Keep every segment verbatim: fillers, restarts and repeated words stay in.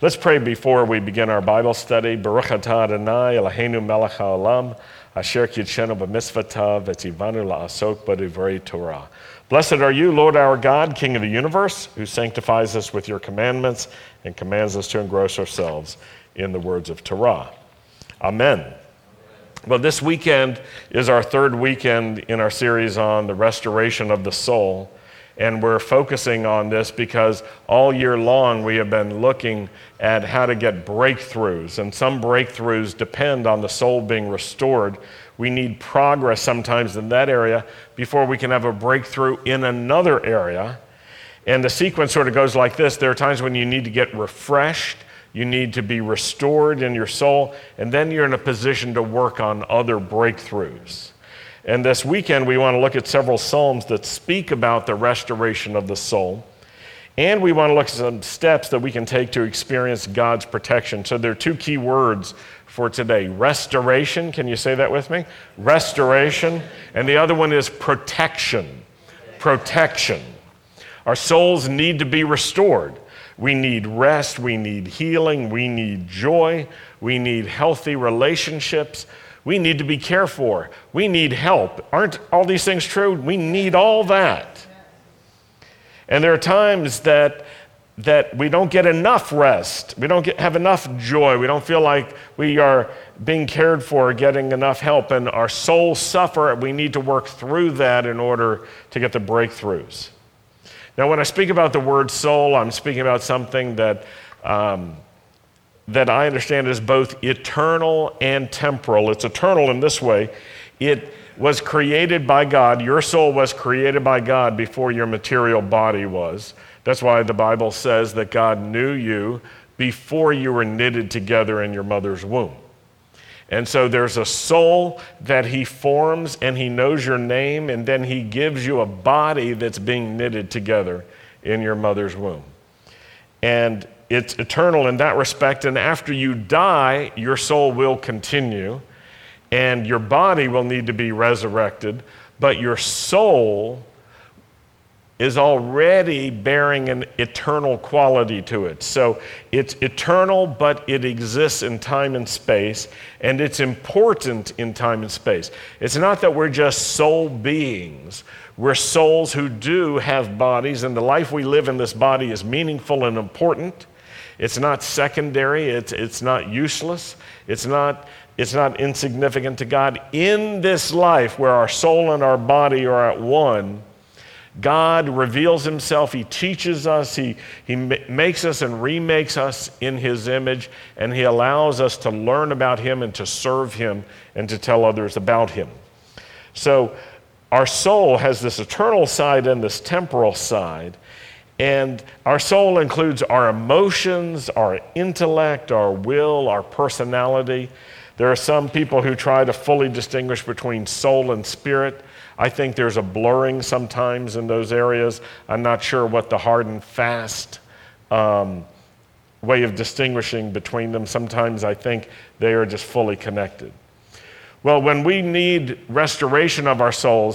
Let's pray before we begin our Bible study. Baruch atah Adonai Eloheinu melech haolam, asher kitshenu b'mitzvotav v'tzivanu la'asok b'divrei Torah. Blessed are you, Lord our God, King of the universe, who sanctifies us with your commandments and commands us to engross ourselves in the words of Torah. Amen. Well, this weekend is our third weekend in our series on the restoration of the soul. And we're focusing on this because all year long we have been looking at how to get breakthroughs. And some breakthroughs depend on the soul being restored. We need progress sometimes in that area before we can have a breakthrough in another area. And the sequence sort of goes like this. There are times when you need to get refreshed. You need to be restored in your soul. And then you're in a position to work on other breakthroughs. And this weekend, we want to look at several Psalms that speak about the restoration of the soul. And we want to look at some steps that we can take to experience God's protection. So there are two key words for today. Restoration, can you say that with me? Restoration. And the other one is protection. Protection. Our souls need to be restored. We need rest, we need healing, we need joy, we need healthy relationships. We need to be cared for. We need help. Aren't all these things true? We need all that. And there are times that that we don't get enough rest. We don't get, have enough joy. We don't feel like we are being cared for, getting enough help, and our souls suffer. We need to work through that in order to get the breakthroughs. Now, when I speak about the word soul, I'm speaking about something that um, that I understand is both eternal and temporal. It's eternal in this way. It was created by God. Your soul was created by God before your material body was. That's why the Bible says that God knew you before you were knitted together in your mother's womb. And so there's a soul that he forms, and he knows your name, and then he gives you a body that's being knitted together in your mother's womb. And it's eternal in that respect, and after you die, your soul will continue, and your body will need to be resurrected, but your soul is already bearing an eternal quality to it. So it's eternal, but it exists in time and space, and it's important in time and space. It's not that we're just soul beings. We're souls who do have bodies, and the life we live in this body is meaningful and important. It's not secondary, it's, it's not useless, it's not, it's not insignificant to God. In this life where our soul and our body are at one, God reveals himself, he teaches us, he, he makes us and remakes us in his image, and he allows us to learn about him and to serve him and to tell others about him. So our soul has this eternal side and this temporal side. And our soul includes our emotions, our intellect, our will, our personality. There are some people who try to fully distinguish between soul and spirit. I think there's a blurring sometimes in those areas. I'm not sure what the hard and fast um, way of distinguishing between them. Sometimes I think they are just fully connected. Well, when we need restoration of our souls,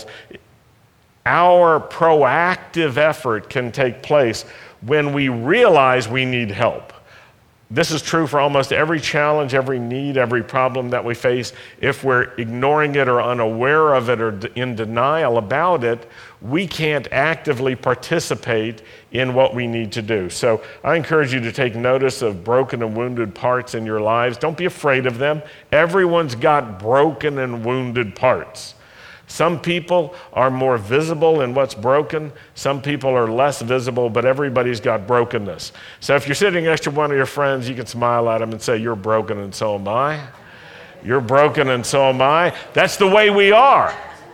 our proactive effort can take place when we realize we need help. This is true for almost every challenge, every need, every problem that we face. If we're ignoring it or unaware of it or in denial about it, we can't actively participate in what we need to do. So I encourage you to take notice of broken and wounded parts in your lives. Don't be afraid of them. Everyone's got broken and wounded parts. Some people are more visible in what's broken. Some people are less visible, but everybody's got brokenness. So if you're sitting next to one of your friends, you can smile at them and say, "You're broken and so am I. You're broken and so am I." That's the way we are.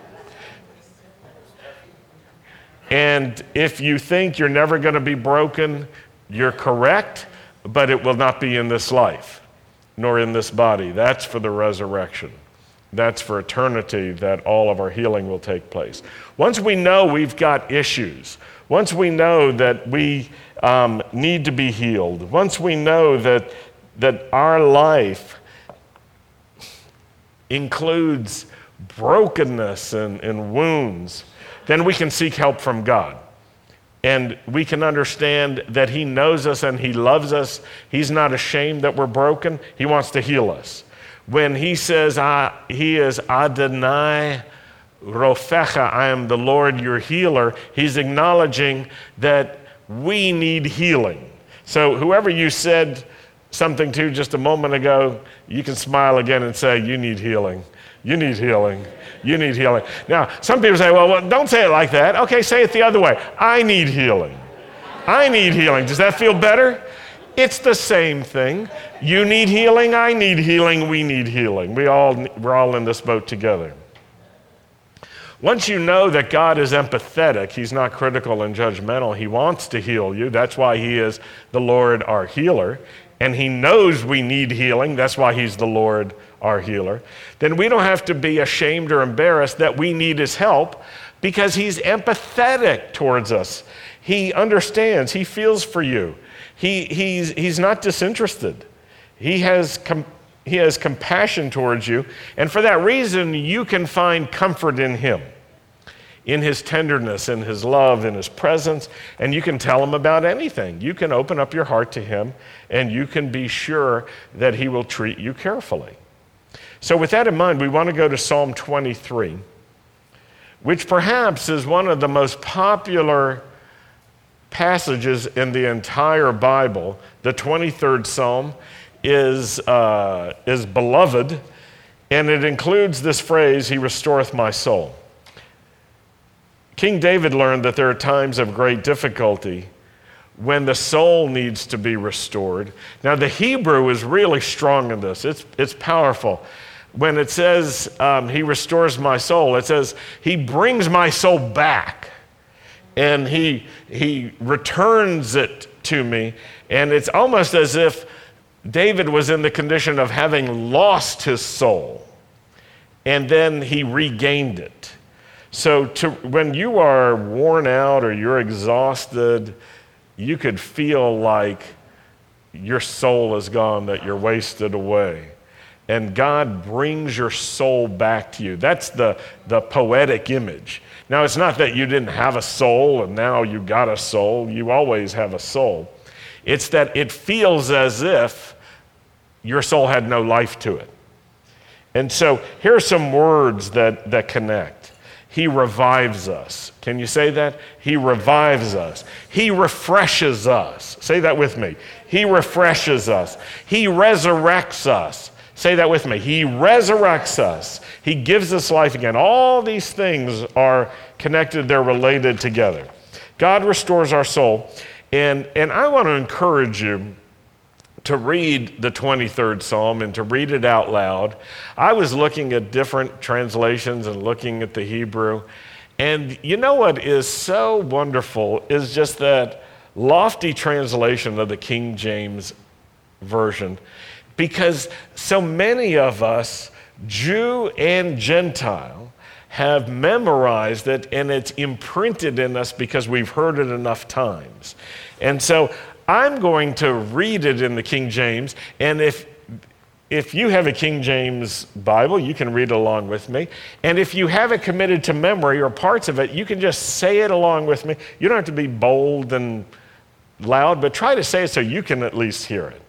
And if you think you're never going to be broken, you're correct, but it will not be in this life, nor in this body. That's for the resurrection. That's for eternity that all of our healing will take place. Once we know we've got issues, once we know that we um, need to be healed, once we know that, that our life includes brokenness and, and wounds, then we can seek help from God. And we can understand that he knows us and he loves us. He's not ashamed that we're broken. He wants to heal us. When he says I, he is Adonai Rofecha, I am the Lord your healer, he's acknowledging that we need healing. So whoever you said something to just a moment ago, you can smile again and say, you need healing. You need healing. You need healing. Now, some people say, well, well, don't say it like that. Okay, say it the other way. I need healing. I need healing. Does that feel better? It's the same thing. You need healing. I need healing. We need healing. We all, we're all in this boat together. Once you know that God is empathetic, he's not critical and judgmental, he wants to heal you. That's why he is the Lord our healer. And he knows we need healing. That's why he's the Lord our healer. Then we don't have to be ashamed or embarrassed that we need his help because he's empathetic towards us. He understands. He feels for you. He, he's, he's not disinterested. He has, com- he has compassion towards you. And for that reason, you can find comfort in him, in his tenderness, in his love, in his presence, and you can tell him about anything. You can open up your heart to him, and you can be sure that he will treat you carefully. So with that in mind, we want to go to Psalm twenty-three, which perhaps is one of the most popular passages in the entire Bible. The twenty-third Psalm is, uh, is beloved, and it includes this phrase, he restoreth my soul. King David learned that there are times of great difficulty when the soul needs to be restored. Now, the Hebrew is really strong in this. It's, it's powerful. When it says, um, he restores my soul, it says, he brings my soul back, and he, he returns it to me. And it's almost as if David was in the condition of having lost his soul, and then he regained it. So to, when you are worn out or you're exhausted, you could feel like your soul is gone, that you're wasted away. And God brings your soul back to you. That's the, the poetic image. Now, it's not that you didn't have a soul and now you got a soul. You always have a soul. It's that it feels as if your soul had no life to it. And so here are some words that, that connect. He revives us. Can you say that? He revives us. He refreshes us. Say that with me. He refreshes us. He resurrects us. Say that with me. He resurrects us. He gives us life again. All these things are connected. They're related together. God restores our soul. And, and I want to encourage you to read the twenty-third Psalm and to read it out loud. I was looking at different translations and looking at the Hebrew. And you know what is so wonderful is just that lofty translation of the King James Version, because so many of us, Jew and Gentile, have memorized it, and it's imprinted in us because we've heard it enough times. And so I'm going to read it in the King James, and if if you have a King James Bible, you can read along with me. And if you have it committed to memory or parts of it, you can just say it along with me. You don't have to be bold and loud, but try to say it so you can at least hear it.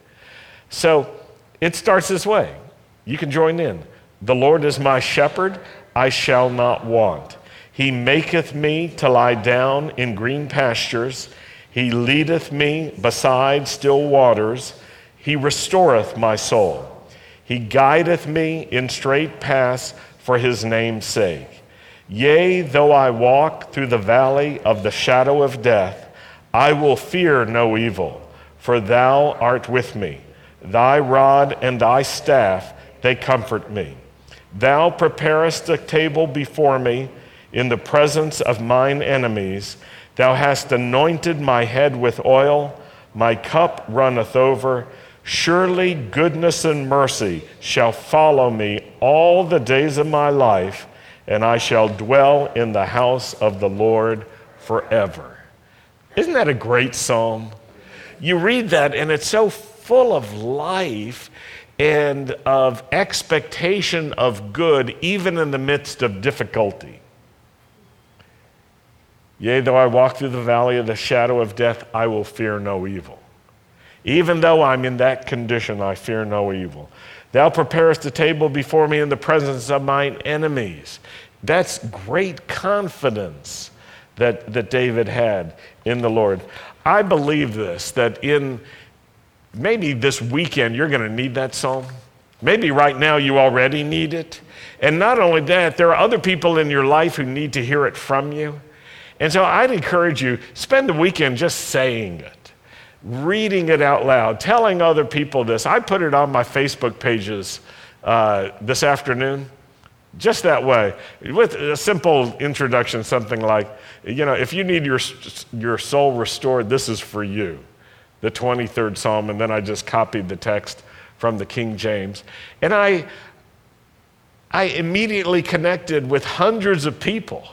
So it starts this way. You can join in. The Lord is my shepherd, I shall not want. He maketh me to lie down in green pastures. He leadeth me beside still waters. He restoreth my soul. He guideth me in straight paths for his name's sake. Yea, though I walk through the valley of the shadow of death, I will fear no evil, for thou art with me. Thy rod and thy staff, they comfort me. Thou preparest a table before me in the presence of mine enemies. Thou hast anointed my head with oil, my cup runneth over. Surely goodness and mercy shall follow me all the days of my life, and I shall dwell in the house of the Lord forever. Isn't that a great psalm? You read that, and it's so full of life and of expectation of good, even in the midst of difficulty. Yea, though I walk through the valley of the shadow of death, I will fear no evil. Even though I'm in that condition, I fear no evil. Thou preparest a table before me in the presence of mine enemies. That's great confidence that, that David had in the Lord. I believe this, that in maybe this weekend you're going to need that psalm. Maybe right now you already need it. And not only that, there are other people in your life who need to hear it from you. And so I'd encourage you, spend the weekend just saying it, reading it out loud, telling other people this. I put it on my Facebook pages uh, this afternoon, just that way, with a simple introduction, something like, you know, if you need your, your soul restored, this is for you, the twenty-third Psalm, and then I just copied the text from the King James. And I, I immediately connected with hundreds of people.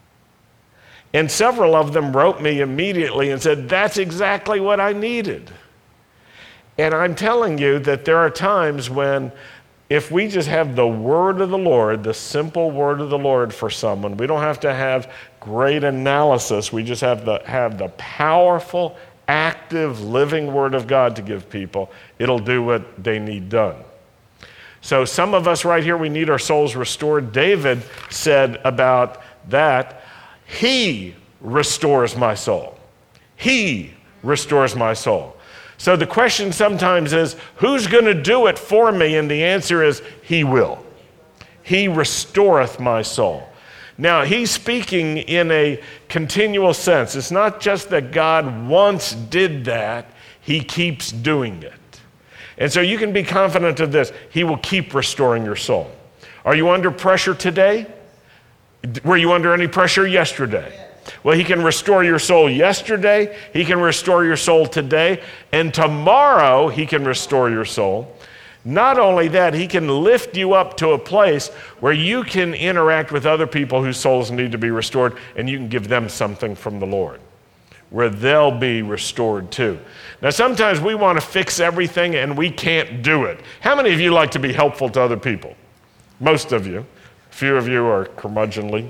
And several of them wrote me immediately and said, that's exactly what I needed. And I'm telling you that there are times when if we just have the word of the Lord, the simple word of the Lord for someone, we don't have to have great analysis. We just have the, have the powerful, active, living word of God to give people. It'll do what they need done. So some of us right here, we need our souls restored. David said about that, He restores my soul. He restores my soul. So the question sometimes is, who's going to do it for me? And the answer is, He will. He restoreth my soul. Now, he's speaking in a continual sense. It's not just that God once did that, He keeps doing it. And so you can be confident of this. He will keep restoring your soul. Are you under pressure today? Were you under any pressure yesterday? Well, He can restore your soul yesterday. He can restore your soul today. And tomorrow, He can restore your soul. Not only that, He can lift you up to a place where you can interact with other people whose souls need to be restored, and you can give them something from the Lord, where they'll be restored too. Now, sometimes we want to fix everything, and we can't do it. How many of you like to be helpful to other people? Most of you. A few of you are curmudgeonly.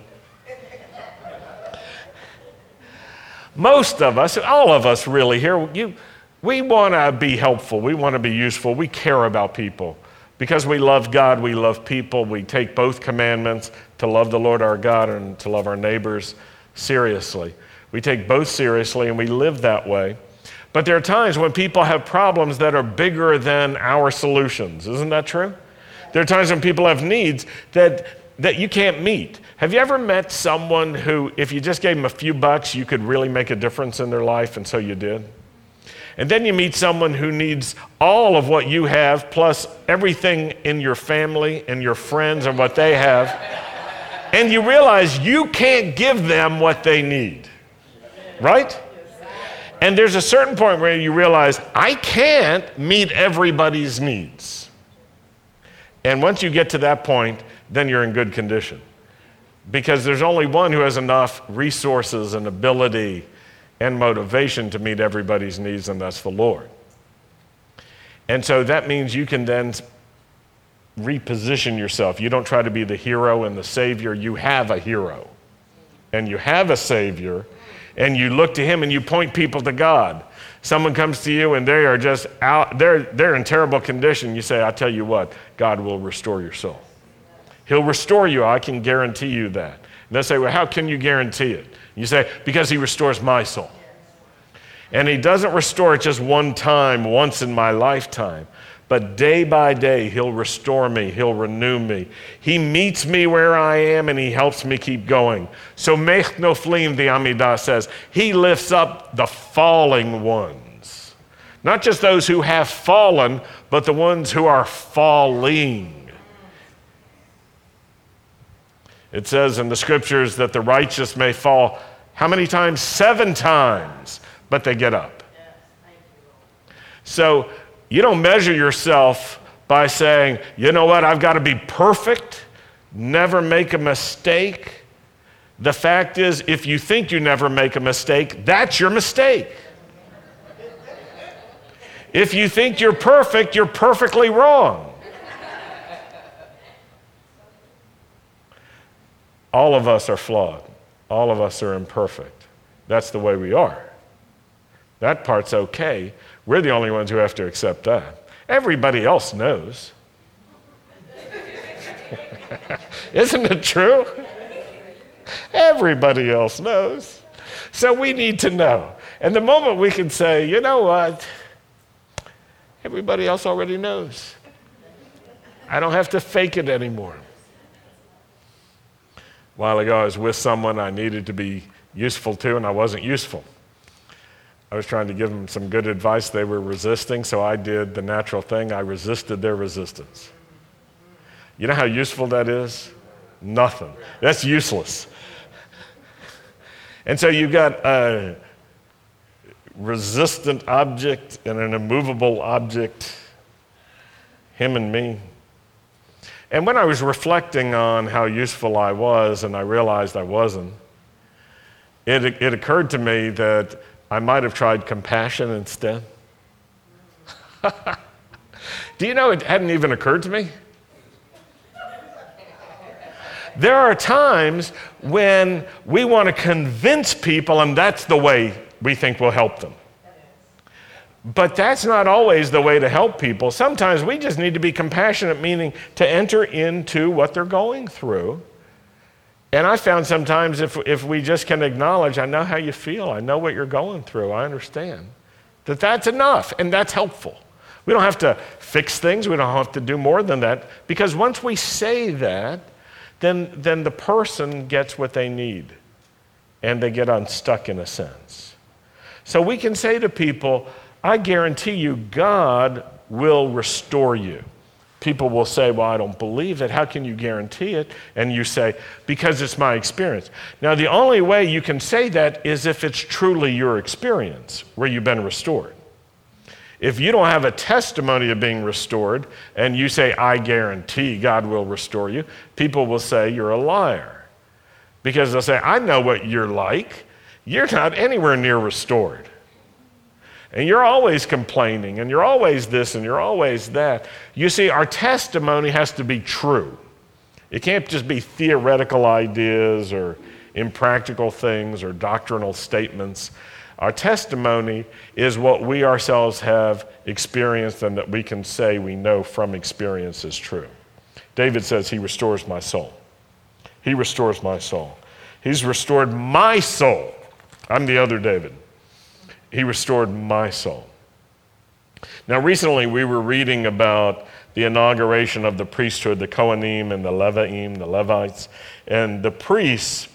Most of us, all of us really here, you, we want to be helpful. We want to be useful. We care about people. Because we love God, we love people. We take both commandments, to love the Lord our God and to love our neighbors, seriously. We take both seriously, and we live that way. But there are times when people have problems that are bigger than our solutions. Isn't that true? There are times when people have needs that that you can't meet. Have you ever met someone who, if you just gave them a few bucks, you could really make a difference in their life, and so you did? And then you meet someone who needs all of what you have, plus everything in your family and your friends and what they have, and you realize you can't give them what they need, right? And there's a certain point where you realize, I can't meet everybody's needs. And once you get to that point, then you're in good condition. Because there's only one who has enough resources and ability and motivation to meet everybody's needs, and that's the Lord. And so that means you can then reposition yourself. You don't try to be the hero and the savior. You have a hero, and you have a savior, and you look to Him and you point people to God. Someone comes to you and they are just out, they're, they're in terrible condition. You say, I tell you what, God will restore your soul. He'll restore you. I can guarantee you that. And they'll say, well, how can you guarantee it? You say, because He restores my soul. And He doesn't restore it just one time, once in my lifetime. But day by day, He'll restore me. He'll renew me. He meets me where I am, and He helps me keep going. So Mech Noflim, the Amidah says, He lifts up the falling ones. Not just those who have fallen, but the ones who are falling. It says in the scriptures that the righteous may fall, how many times? Seven times, but they get up. So you don't measure yourself by saying, you know what, I've got to be perfect, never make a mistake. The fact is, if you think you never make a mistake, that's your mistake. If you think you're perfect, you're perfectly wrong. All of us are flawed. All of us are imperfect. That's the way we are. That part's okay. We're the only ones who have to accept that. Everybody else knows. Isn't it true? Everybody else knows. So we need to know. And the moment we can say, you know what? Everybody else already knows. I don't have to fake it anymore. A while ago, I was with someone I needed to be useful to, and I wasn't useful. I was trying to give them some good advice. They were resisting, so I did the natural thing. I resisted their resistance. You know how useful that is? Nothing. That's useless. And so you've got a resistant object and an immovable object, him and me. And when I was reflecting on how useful I was and I realized I wasn't, it, it occurred to me that I might have tried compassion instead. Do you know it hadn't even occurred to me? There are times when we want to convince people, and that's the way we think will help them. But that's not always the way to help people. Sometimes we just need to be compassionate, meaning to enter into what they're going through. And I found sometimes if, if we just can acknowledge, I know how you feel, I know what you're going through, I understand, that that's enough, and that's helpful. We don't have to fix things, we don't have to do more than that, because once we say that, then, then the person gets what they need, and they get unstuck in a sense. So we can say to people, I guarantee you God will restore you. People will say, well, I don't believe it. How can you guarantee it? And you say, because it's my experience. Now, the only way you can say that is if it's truly your experience where you've been restored. If you don't have a testimony of being restored and you say, I guarantee God will restore you, people will say you're a liar. Because they'll say, I know what you're like. You're not anywhere near restored. And you're always complaining, and you're always this, and you're always that. You see, our testimony has to be true. It can't just be theoretical ideas or impractical things or doctrinal statements. Our testimony is what we ourselves have experienced and that we can say we know from experience is true. David says, he restores my soul. He restores my soul. He's restored my soul. I'm the other David. He restored my soul. Now, recently we were reading about the inauguration of the priesthood, the Kohanim and the Leviim, the Levites. And the priests,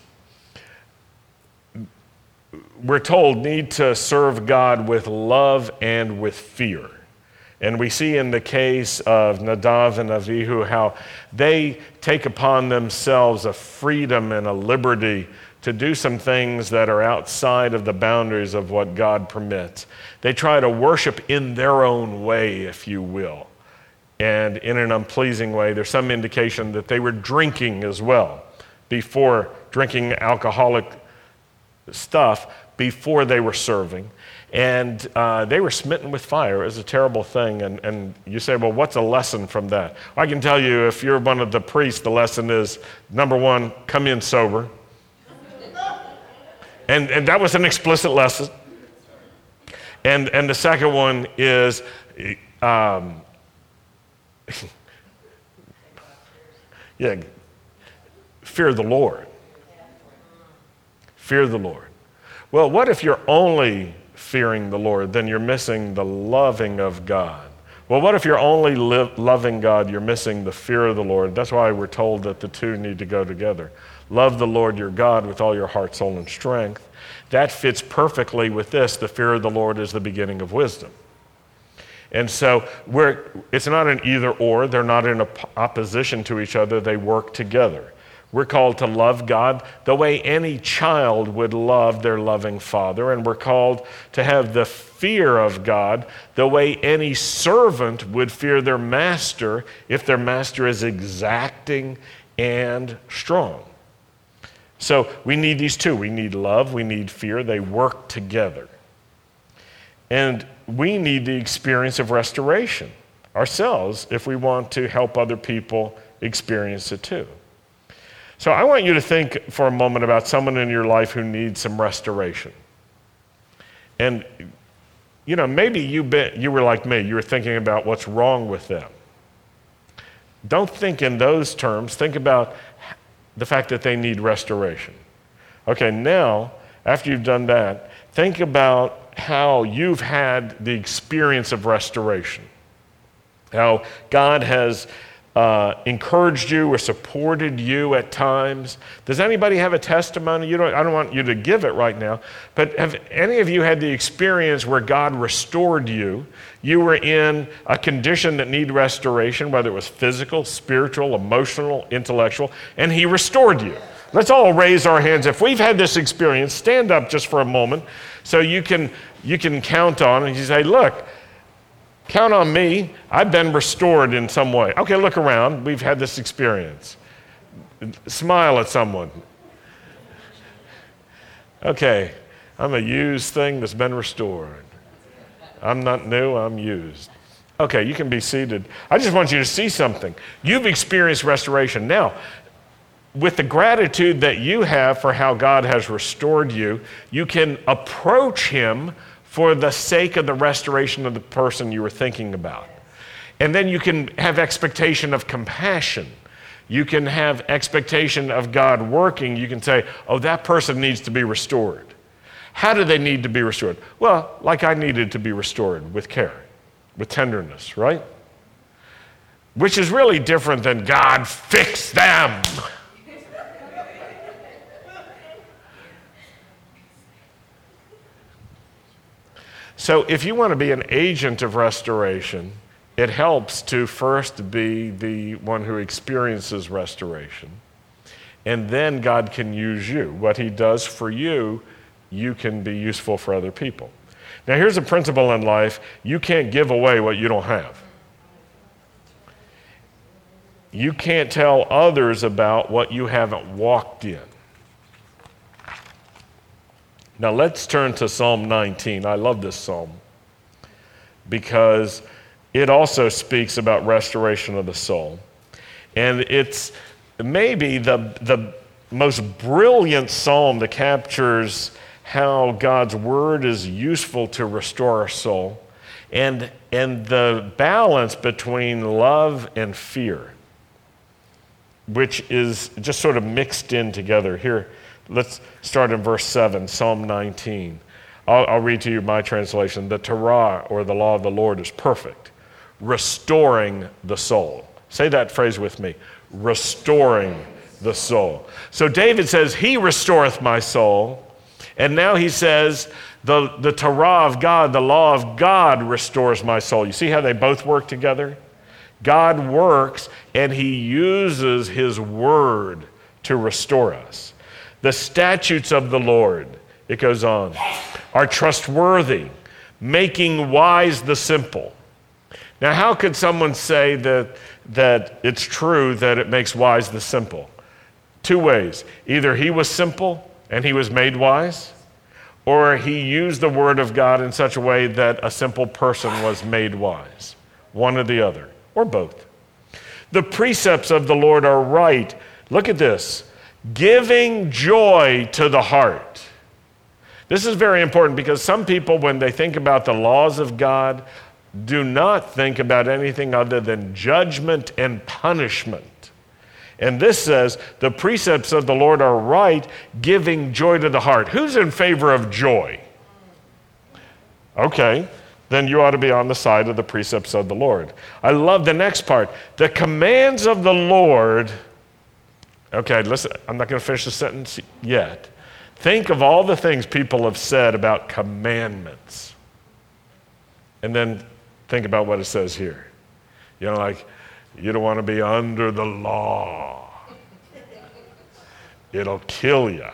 we're told, need to serve God with love and with fear. And we see in the case of Nadav and Avihu how they take upon themselves a freedom and a liberty to do some things that are outside of the boundaries of what God permits. They try to worship in their own way, if you will, and in an unpleasing way. There's some indication that they were drinking as well, before drinking alcoholic stuff, before they were serving. And uh, they were smitten with fire. It was a terrible thing. And, and you say, well, what's a lesson from that? I can tell you, if you're one of the priests, the lesson is, number one, come in sober. And, and that was an explicit lesson. And, and the second one is, um, yeah, fear the Lord. Fear the Lord. Well, what if you're only fearing the Lord? Then you're missing the loving of God. Well, what if you're only li- loving God, you're missing the fear of the Lord? That's why we're told that the two need to go together. Love the Lord your God with all your heart, soul, and strength. That fits perfectly with this. The fear of the Lord is the beginning of wisdom. And so we're, it's not an either or. They're not in op- opposition to each other. They work together. We're called to love God the way any child would love their loving father. And we're called to have the fear of God the way any servant would fear their master if their master is exacting and strong. So we need these two. We need love, we need fear. They work together. And we need the experience of restoration ourselves if we want to help other people experience it too. So I want you to think for a moment about someone in your life who needs some restoration. And, you know, maybe you been, you were like me. You were thinking about what's wrong with them. Don't think in those terms. Think about the fact that they need restoration. Okay, now, after you've done that, think about how you've had the experience of restoration. How God has uh, encouraged you or supported you at times. Does anybody have a testimony? You don't, I don't want you to give it right now, but have any of you had the experience where God restored you? You were in a condition that needed restoration, whether it was physical, spiritual, emotional, intellectual, and He restored you. Let's all raise our hands. If we've had this experience, stand up just for a moment so you can, you can count on and you say, look, count on me. I've been restored in some way. Okay, look around. We've had this experience. Smile at someone. Okay, I'm a used thing that's been restored. I'm not new, I'm used. Okay, you can be seated. I just want you to see something. You've experienced restoration. Now, with the gratitude that you have for how God has restored you, you can approach Him for the sake of the restoration of the person you were thinking about. And then you can have expectation of compassion. You can have expectation of God working. You can say, oh, that person needs to be restored. How do they need to be restored? Well, like I needed to be restored, with care, with tenderness, right? Which is really different than God fix them. So if you want to be an agent of restoration, it helps to first be the one who experiences restoration. And then God can use you. What He does for you, you can be useful for other people. Now here's a principle in life. You can't give away what you don't have. You can't tell others about what you haven't walked in. Now let's turn to Psalm nineteen. I love this psalm because it also speaks about restoration of the soul. And it's maybe the, the most brilliant psalm that captures how God's word is useful to restore our soul, and, and the balance between love and fear, which is just sort of mixed in together. Here, let's start in verse seven, Psalm nineteen. I'll, I'll read to you my translation. The Torah, or the law of the Lord, is perfect, restoring the soul. Say that phrase with me, restoring the soul. So David says, He restoreth my soul. And now he says, the, the Torah of God, the law of God restores my soul. You see how they both work together? God works, and He uses His word to restore us. The statutes of the Lord, it goes on, are trustworthy, making wise the simple. Now, how could someone say that, that it's true that it makes wise the simple? Two ways. Either he was simple and he was made wise, or he used the word of God in such a way that a simple person was made wise. One or the other, or both. The precepts of the Lord are right. Look at this. Giving joy to the heart. This is very important because some people, when they think about the laws of God, do not think about anything other than judgment and punishment. And this says, the precepts of the Lord are right, giving joy to the heart. Who's in favor of joy? Okay, then you ought to be on the side of the precepts of the Lord. I love the next part. The commands of the Lord. Okay, listen, I'm not going to finish the sentence yet. Think of all the things people have said about commandments. And then think about what it says here. You know, like, you don't want to be under the law. It'll kill you.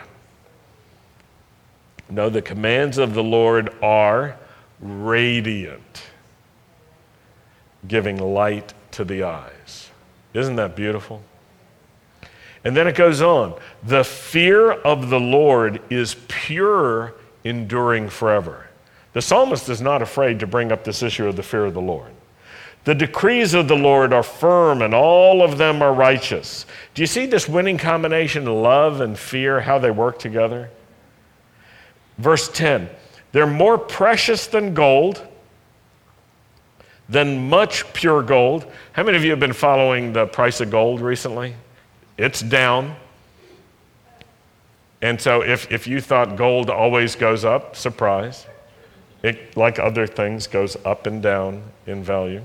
No, the commands of the Lord are radiant, giving light to the eyes. Isn't that beautiful? And then it goes on. The fear of the Lord is pure, enduring forever. The psalmist is not afraid to bring up this issue of the fear of the Lord. The decrees of the Lord are firm, and all of them are righteous. Do you see this winning combination, love and fear, how they work together? Verse ten, they're more precious than gold, than much pure gold. How many of you have been following the price of gold recently? It's down. And so if, if you thought gold always goes up, surprise. It, like other things, goes up and down in value.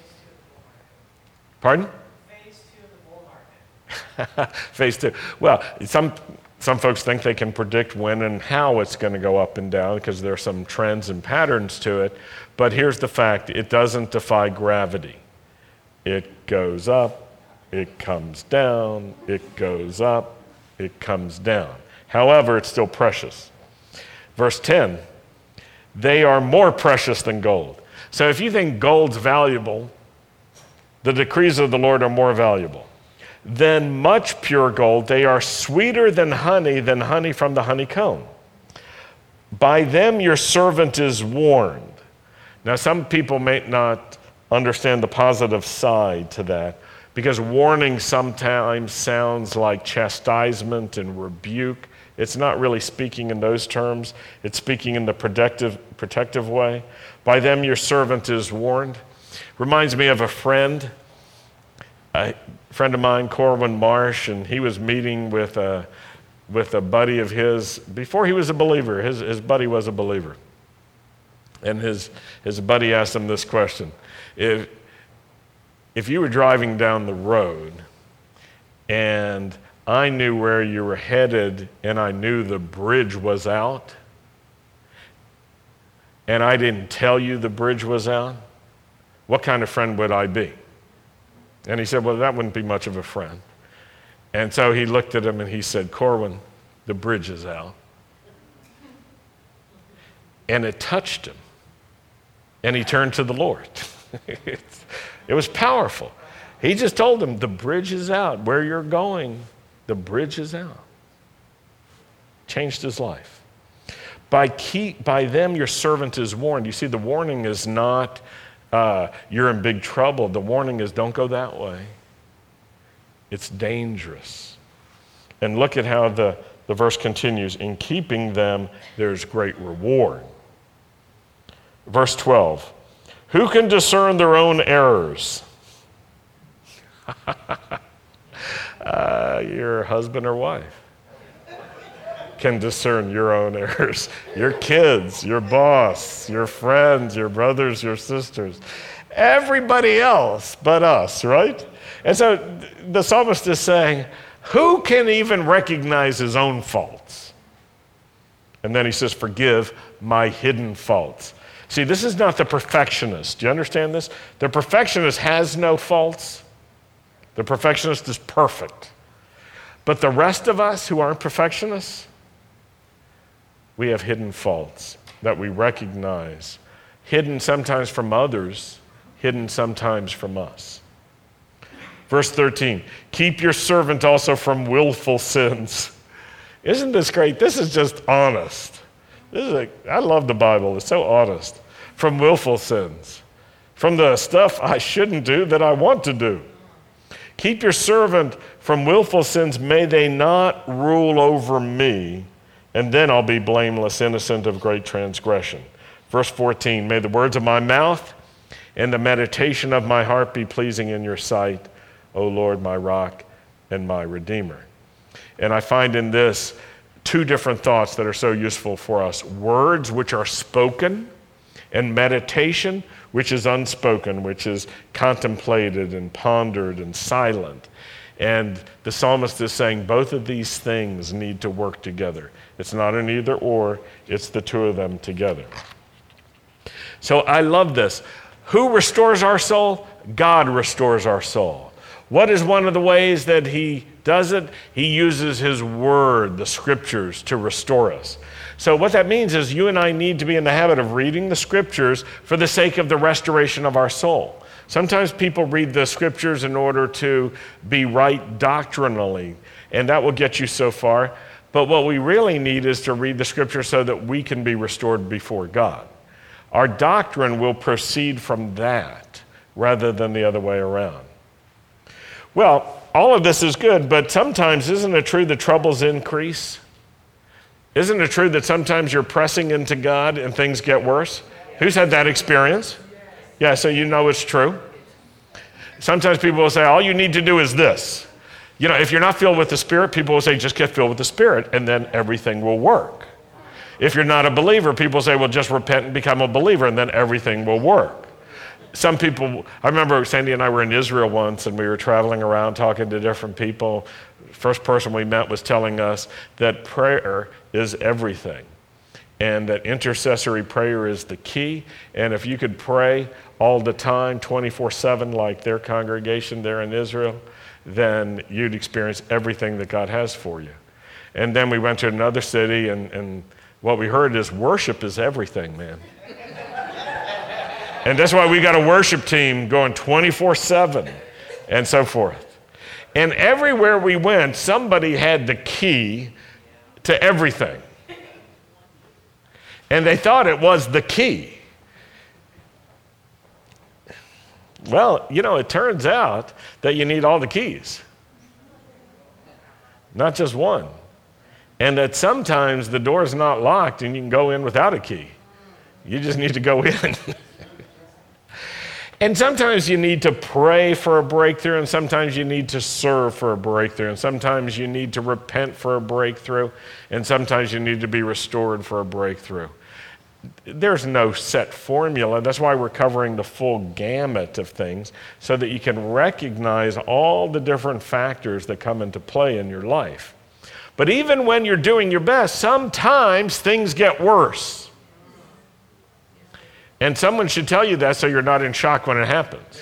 Pardon? Phase two of the bull market. Phase two. Well, some some folks think they can predict when and how it's going to go up and down because there are some trends and patterns to it. But here's the fact. It doesn't defy gravity. It goes up, it comes down, it goes up, it comes down. However, it's still precious. Verse ten, they are more precious than gold. So if you think gold's valuable, the decrees of the Lord are more valuable. Than much pure gold, they are sweeter than honey, than honey from the honeycomb. By them your servant is warned. Now, some people may not understand the positive side to that, because warning sometimes sounds like chastisement and rebuke. It's not really speaking in those terms. It's speaking in the protective, protective way. By them your servant is warned. Reminds me of a friend, a friend of mine, Corwin Marsh, and he was meeting with a, with a buddy of his before he was a believer. His, his buddy was a believer. And his, his buddy asked him this question. If, if you were driving down the road and I knew where you were headed and I knew the bridge was out and I didn't tell you the bridge was out, what kind of friend would I be? And he said, well, that wouldn't be much of a friend. And so he looked at him and he said, Corwin, the bridge is out. And it touched him. And he turned to the Lord. It was powerful. He just told him, the bridge is out. Where you're going, the bridge is out. Changed his life. By, keep, by them your servant is warned. You see, the warning is not, uh, you're in big trouble. The warning is, don't go that way. It's dangerous. And look at how the, the verse continues. In keeping them, there's great reward. Verse twelve. Who can discern their own errors? uh, your husband or wife can discern your own errors. Your kids, your boss, your friends, your brothers, your sisters. Everybody else but us, right? And so the psalmist is saying, who can even recognize his own faults? And then he says, forgive my hidden faults. See, this is not the perfectionist. Do you understand this? The perfectionist has no faults. The perfectionist is perfect. But the rest of us who aren't perfectionists, we have hidden faults that we recognize, hidden sometimes from others, hidden sometimes from us. Verse thirteen, keep your servant also from willful sins. Isn't this great? This is just honest. This is like, I love the Bible. It's so honest. From willful sins. From the stuff I shouldn't do that I want to do. Keep your servant from willful sins. May they not rule over me, and then I'll be blameless, innocent of great transgression. Verse fourteen, may the words of my mouth and the meditation of my heart be pleasing in your sight, O Lord, my rock and my redeemer. And I find in this two different thoughts that are so useful for us. Words which are spoken, and meditation which is unspoken, which is contemplated and pondered and silent. And the psalmist is saying both of these things need to work together. It's not an either or, it's the two of them together. So I love this. Who restores our soul? God restores our soul. What is one of the ways that he does it? He uses his word, the scriptures, to restore us. So what that means is you and I need to be in the habit of reading the scriptures for the sake of the restoration of our soul. Sometimes people read the scriptures in order to be right doctrinally, and that will get you so far. But what we really need is to read the scripture so that we can be restored before God. Our doctrine will proceed from that. rather than the other way around. Well, all of this is good, but sometimes isn't it true that troubles increase? Isn't it true that sometimes you're pressing into God and things get worse? Who's had that experience? Yeah, so you know it's true. Sometimes people will say, all you need to do is this. You know, if you're not filled with the Spirit, people will say, just get filled with the Spirit, and then everything will work. If you're not a believer, people say, well, just repent and become a believer, and then everything will work. Some people, I remember Sandy and I were in Israel once, and we were traveling around talking to different people. First person we met was telling us that prayer is everything, and that intercessory prayer is the key. And if you could pray all the time, twenty-four seven, like their congregation there in Israel, then you'd experience everything that God has for you. And then we went to another city, and, and what we heard is worship is everything, man. And that's why we got a worship team going twenty-four seven and so forth. And everywhere we went, somebody had the key to everything. And they thought it was the key. Well, you know, it turns out that you need all the keys, not just one. And that sometimes the door's not locked and you can go in without a key. You just need to go in. And sometimes you need to pray for a breakthrough, and sometimes you need to serve for a breakthrough, and sometimes you need to repent for a breakthrough, and sometimes you need to be restored for a breakthrough. There's no set formula. That's why we're covering the full gamut of things, so that you can recognize all the different factors that come into play in your life. But even when you're doing your best, sometimes things get worse. And someone should tell you that so you're not in shock when it happens.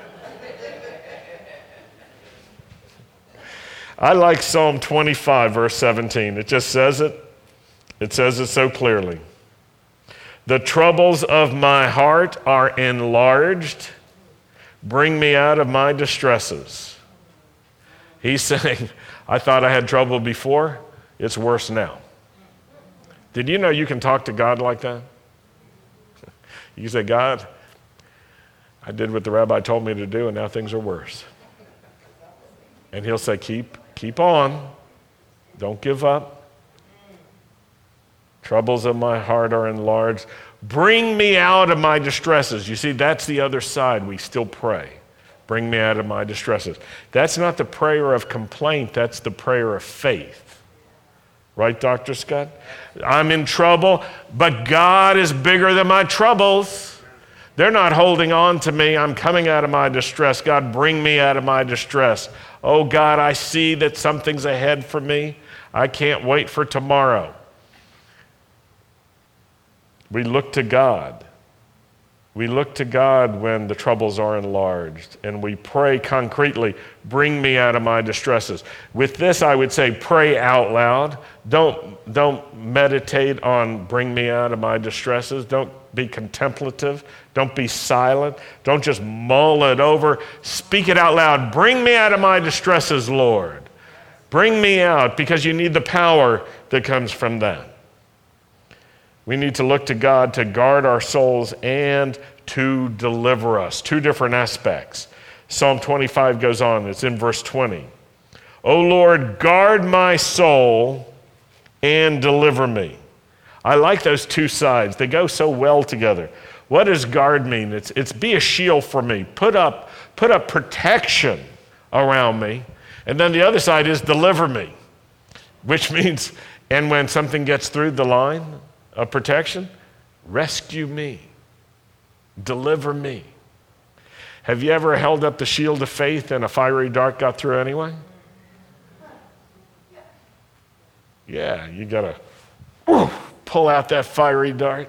I like Psalm twenty-five, verse seventeen. It just says it. It says it so clearly. The troubles of my heart are enlarged. Bring me out of my distresses. He's saying, I thought I had trouble before. It's worse now. Did you know you can talk to God like that? You can say, God, I did what the rabbi told me to do, and now things are worse. And he'll say, keep, keep on. Don't give up. Troubles of my heart are enlarged. Bring me out of my distresses. You see, that's the other side. We still pray. Bring me out of my distresses. That's not the prayer of complaint. That's the prayer of faith. Right, Doctor Scott? I'm in trouble, but God is bigger than my troubles. They're not holding on to me. I'm coming out of my distress. God, bring me out of my distress. Oh, God, I see that something's ahead for me. I can't wait for tomorrow. We look to God. We look to God when the troubles are enlarged, and we pray concretely, bring me out of my distresses. With this, I would say pray out loud. Don't, don't meditate on bring me out of my distresses. Don't be contemplative. Don't be silent. Don't just mull it over. Speak it out loud. Bring me out of my distresses, Lord. Bring me out, because you need the power that comes from that. We need to look to God to guard our souls and to deliver us. Two different aspects. Psalm twenty-five goes on. It's in verse twenty. O Lord, guard my soul and deliver me. I like those two sides. They go so well together. What does guard mean? It's, it's be a shield for me. Put up, put up protection around me. And then the other side is deliver me, which means, and when something gets through the line of protection, rescue me, deliver me. Have you ever held up the shield of faith and a fiery dart got through anyway? Yeah, you gotta whew, pull out that fiery dart,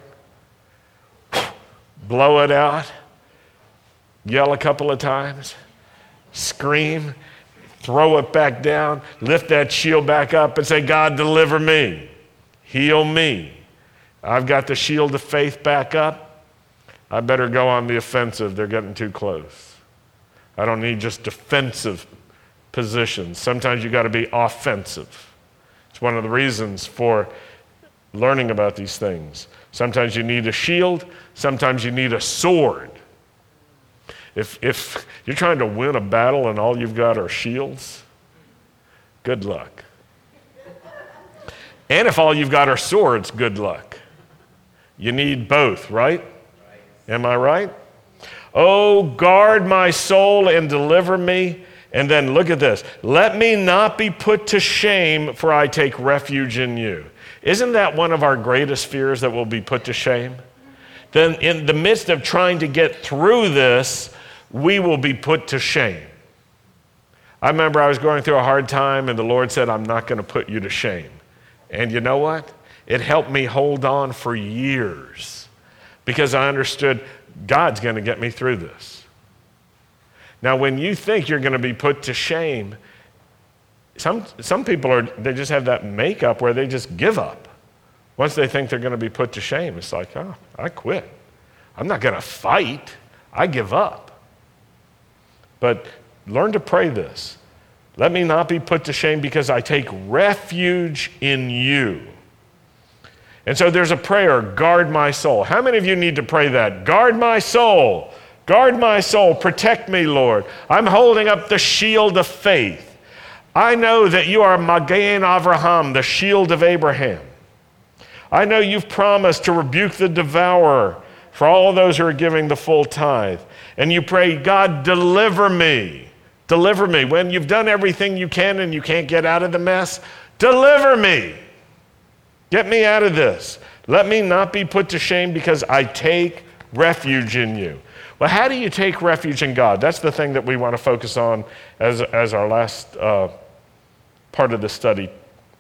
blow it out, yell a couple of times, scream, throw it back down, lift that shield back up and say, God, deliver me, heal me. I've got the shield of faith back up. I better go on the offensive. They're getting too close. I don't need just defensive positions. Sometimes you got to be offensive. It's one of the reasons for learning about these things. Sometimes you need a shield. Sometimes you need a sword. If, if you're trying to win a battle and all you've got are shields, good luck. And if all you've got are swords, good luck. You need both, right? Am I right? Oh, guard my soul and deliver me. And then look at this. Let me not be put to shame, for I take refuge in you. Isn't that one of our greatest fears, that we'll be put to shame? Then in the midst of trying to get through this, we will be put to shame. I remember I was going through a hard time and the Lord said, I'm not going to put you to shame. And you know what? It helped me hold on for years because I understood God's going to get me through this. Now, when you think you're going to be put to shame, some, some people are, they just have that makeup where they just give up. Once they think they're going to be put to shame, it's like, oh, I quit. I'm not going to fight. I give up. But learn to pray this. Let me not be put to shame because I take refuge in you. And so there's a prayer, guard my soul. How many of you need to pray that? Guard my soul. Guard my soul. Protect me, Lord. I'm holding up the shield of faith. I know that you are Magen Avraham, the shield of Abraham. I know you've promised to rebuke the devourer for all those who are giving the full tithe. And you pray, God, deliver me. Deliver me. When you've done everything you can and you can't get out of the mess, deliver me. Get me out of this. Let me not be put to shame because I take refuge in you. Well, how do you take refuge in God? That's the thing that we want to focus on as, as our last uh, part of the study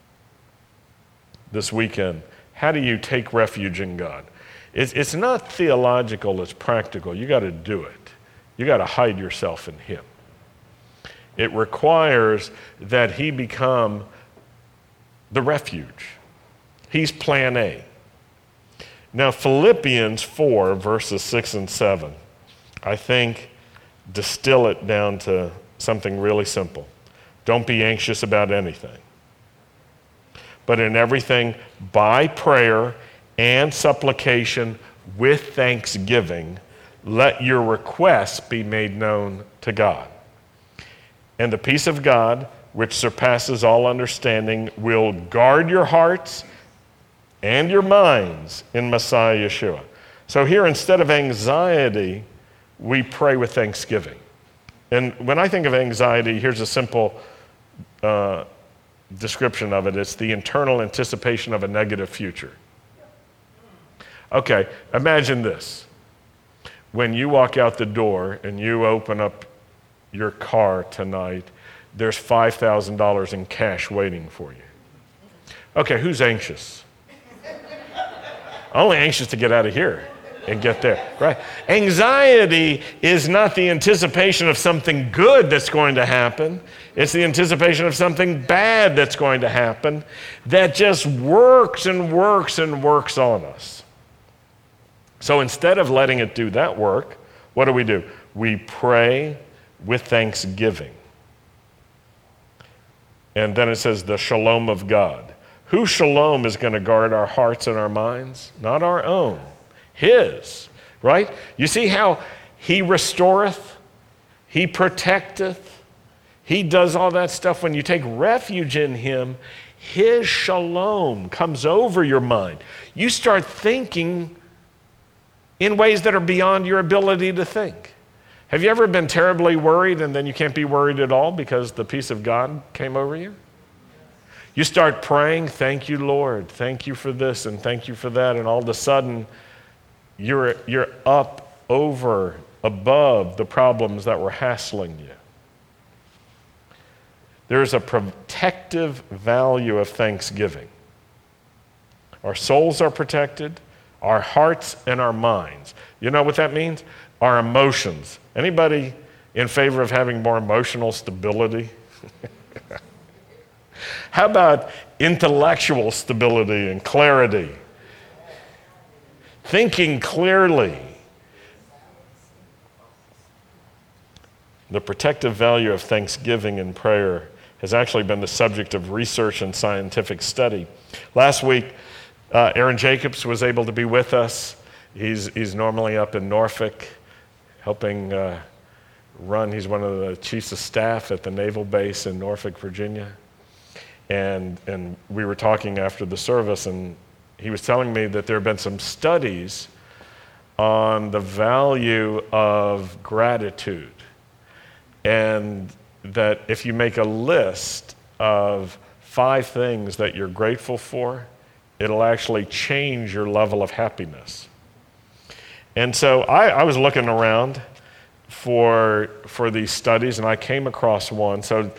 this weekend. How do you take refuge in God? It's, it's not theological, it's practical. You got to do it. You got to hide yourself in Him. It requires that He become the refuge. He's plan A. Now, Philippians four, verses six and seven, I think distill it down to something really simple. Don't be anxious about anything, but in everything, by prayer and supplication with thanksgiving, let your requests be made known to God. And the peace of God, which surpasses all understanding, will guard your hearts and your minds in Messiah Yeshua. So here, instead of anxiety, we pray with thanksgiving. And when I think of anxiety, here's a simple uh, description of it. It's the internal anticipation of a negative future. Okay, imagine this. When you walk out the door and you open up your car tonight, there's five thousand dollars in cash waiting for you. Okay, who's anxious? Only anxious to get out of here and get there, right? Anxiety is not the anticipation of something good that's going to happen. It's the anticipation of something bad that's going to happen that just works and works and works on us. So instead of letting it do that work, what do we do? We pray with thanksgiving. And then it says the shalom of God. Whose shalom is going to guard our hearts and our minds? Not our own. His, right? You see how He restoreth, He protecteth, He does all that stuff. When you take refuge in Him, His shalom comes over your mind. You start thinking in ways that are beyond your ability to think. Have you ever been terribly worried and then you can't be worried at all because the peace of God came over you? You start praying, thank you, Lord, thank you for this and thank you for that, and all of a sudden you're, you're up over, above the problems that were hassling you. There's a protective value of thanksgiving. Our souls are protected, our hearts and our minds. You know what that means? Our emotions. Anybody in favor of having more emotional stability? How about intellectual stability and clarity? Thinking clearly. The protective value of thanksgiving and prayer has actually been the subject of research and scientific study. Last week, uh, Aaron Jacobs was able to be with us. He's, he's normally up in Norfolk helping uh, run, he's one of the chiefs of staff at the naval base in Norfolk, Virginia. And, and we were talking after the service, and he was telling me that there have been some studies on the value of gratitude, and that if you make a list of five things that you're grateful for, it'll actually change your level of happiness. And so I, I was looking around for, for these studies, and I came across one. So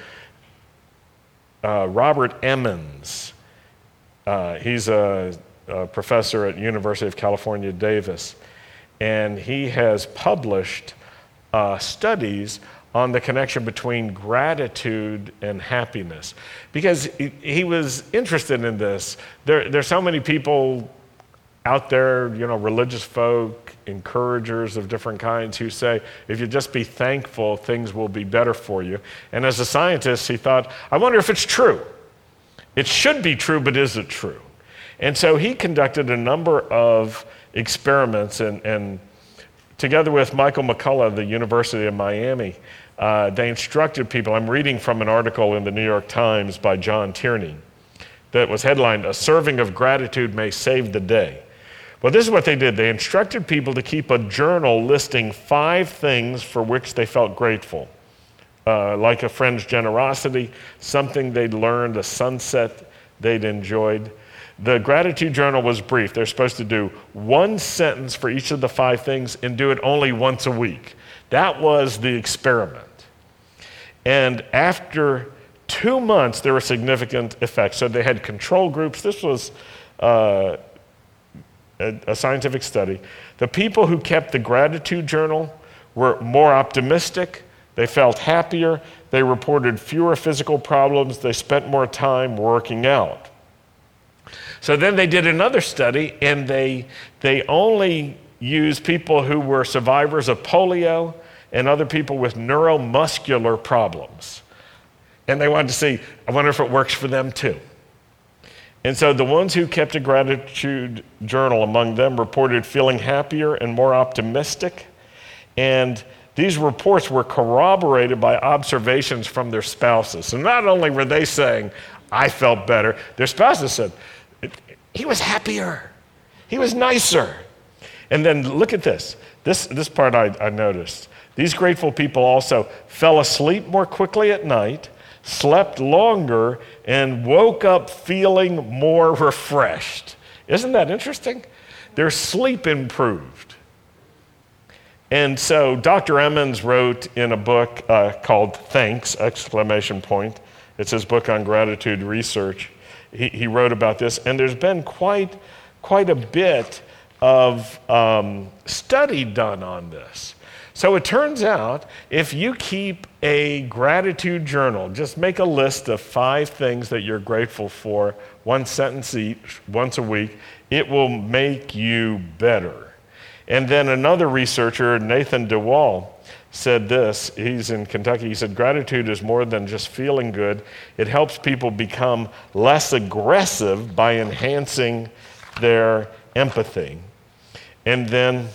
uh, Robert Emmons, uh, he's a, a professor at University of California, Davis, and he has published uh, studies on the connection between gratitude and happiness. Because he, he was interested in this. There, there's so many people out there, you know, religious folk, encouragers of different kinds who say, if you just be thankful, things will be better for you. And as a scientist, he thought, I wonder if it's true. It should be true, but is it true? And so he conducted a number of experiments, and, and together with Michael McCullough, the University of Miami, uh, they instructed people. I'm reading from an article in the New York Times by John Tierney that was headlined, "A Serving of Gratitude May Save the Day." Well, this is what they did. They instructed people to keep a journal listing five things for which they felt grateful, uh, like a friend's generosity, something they'd learned, a sunset they'd enjoyed. The gratitude journal was brief. They're supposed to do one sentence for each of the five things and do it only once a week. That was the experiment. And after two months, there were significant effects. So they had control groups. This was uh, a, a scientific study. The people who kept the gratitude journal were more optimistic. They felt happier. They reported fewer physical problems. They spent more time working out. So then they did another study, and they, they only used people who were survivors of polio and other people with neuromuscular problems. And they wanted to see, I wonder if it works for them too. And so the ones who kept a gratitude journal among them reported feeling happier and more optimistic. And these reports were corroborated by observations from their spouses. So not only were they saying, I felt better, their spouses said, he was happier. He was nicer. And then look at this. This, this part I, I noticed. These grateful people also fell asleep more quickly at night, slept longer, and woke up feeling more refreshed. Isn't that interesting? Their sleep improved. And so Doctor Emmons wrote in a book uh, called Thanks, exclamation point. It's his book on gratitude research. He, he wrote about this, and there's been quite, quite a bit of um, study done on this. So it turns out if you keep a gratitude journal, just make a list of five things that you're grateful for, one sentence each, once a week, it will make you better. And then another researcher, Nathan DeWall, said this. He's in Kentucky. He said, gratitude is more than just feeling good. It helps people become less aggressive by enhancing their empathy. And then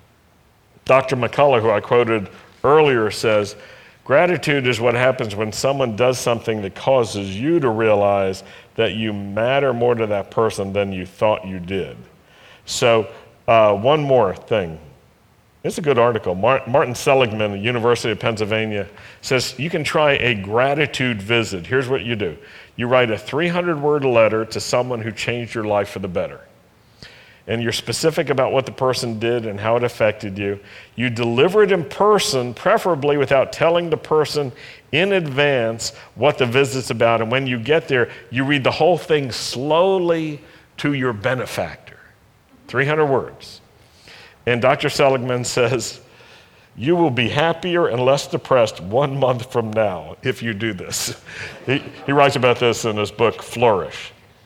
Doctor McCullough, who I quoted earlier, says, gratitude is what happens when someone does something that causes you to realize that you matter more to that person than you thought you did. So uh, one more thing. It's a good article. Martin Seligman, the University of Pennsylvania, says you can try a gratitude visit. Here's what you do. You write a three hundred word letter to someone who changed your life for the better. And you're specific about what the person did and how it affected you. You deliver it in person, preferably without telling the person in advance what the visit's about. And when you get there, you read the whole thing slowly to your benefactor. three hundred words. And Doctor Seligman says, you will be happier and less depressed one month from now if you do this. He, he writes about this in his book, Flourish.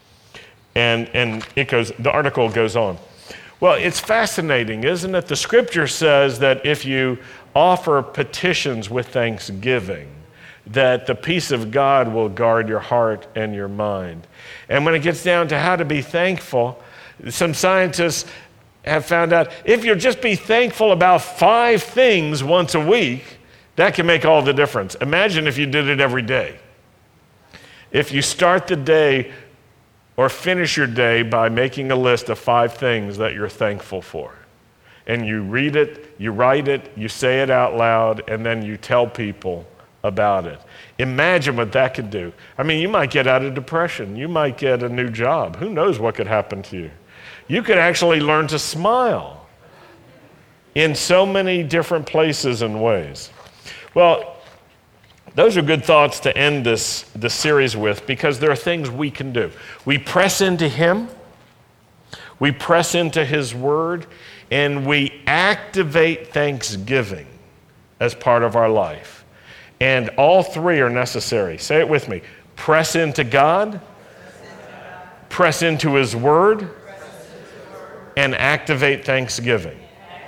And, and it goes, the article goes on. Well, it's fascinating, isn't it? The scripture says that if you offer petitions with thanksgiving, that the peace of God will guard your heart and your mind. And when it gets down to how to be thankful, some scientists have found out if you just be thankful about five things once a week, That can make all the difference. Imagine if you did it every day. If you start the day or finish your day by making a list of five things that you're thankful for, and you read it, you write it, you say it out loud, and then you tell people about it. Imagine what that could do. I mean, you might get out of depression. You might get a new job. Who knows what could happen to you? You could actually learn to smile in so many different places and ways. Well, those are good thoughts to end this, this series with, because there are things we can do. We press into Him, we press into His Word, and we activate thanksgiving as part of our life. And all three are necessary. Say it with me. Press into God, press into His Word, and activate thanksgiving.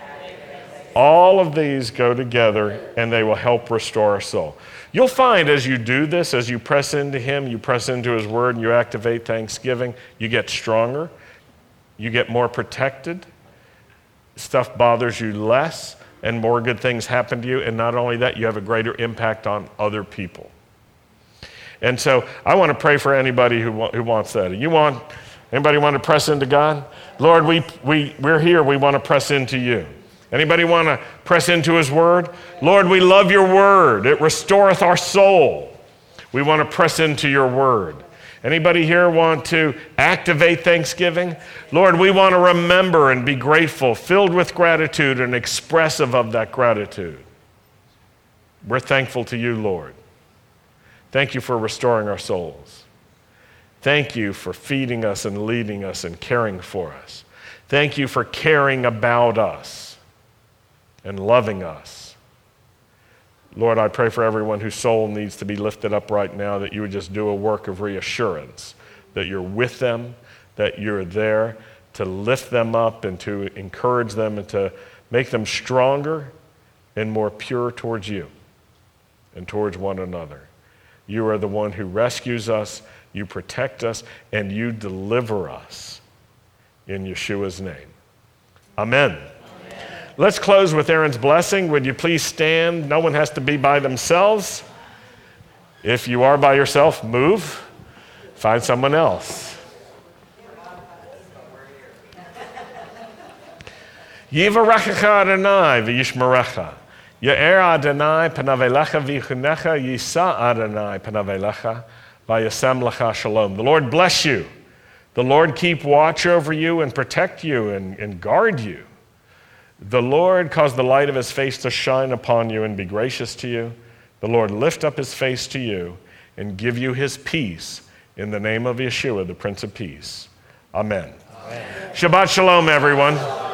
All of these go together, and they will help restore our soul. You'll find as you do this, as you press into Him, you press into His Word, and you activate thanksgiving, you get stronger, you get more protected, stuff bothers you less, and more good things happen to you. And not only that, you have a greater impact on other people. And so I want to pray for anybody who, wa- who wants that. You want, anybody want to press into God? Lord, we, we, we're here. We want to press into You. Anybody want to press into His Word? Lord, we love Your Word. It restoreth our soul. We want to press into Your Word. Anybody here want to activate thanksgiving? Lord, we want to remember and be grateful, filled with gratitude and expressive of that gratitude. We're thankful to You, Lord. Thank You for restoring our souls. Thank You for feeding us and leading us and caring for us. Thank You for caring about us and loving us. Lord, I pray for everyone whose soul needs to be lifted up right now, that You would just do a work of reassurance, that You're with them, that You're there to lift them up and to encourage them and to make them stronger and more pure towards You and towards one another. You are the one who rescues us, You protect us, and You deliver us in Yeshua's name. Amen. Let's close with Aaron's blessing. Would you please stand? No one has to be by themselves. If you are by yourself, move. Find someone else. Yivarechecha Adonai v'yishmerecha. Ye'er Adonai panav elecha v'yichunecha. Yisa Adonai panav elecha v'yasem lecha shalom. The Lord bless you. The Lord keep watch over you and protect you and, and guard you. The Lord cause the light of His face to shine upon you and be gracious to you. The Lord lift up His face to you and give you His peace in the name of Yeshua, the Prince of Peace. Amen. Amen. Shabbat Shalom, everyone.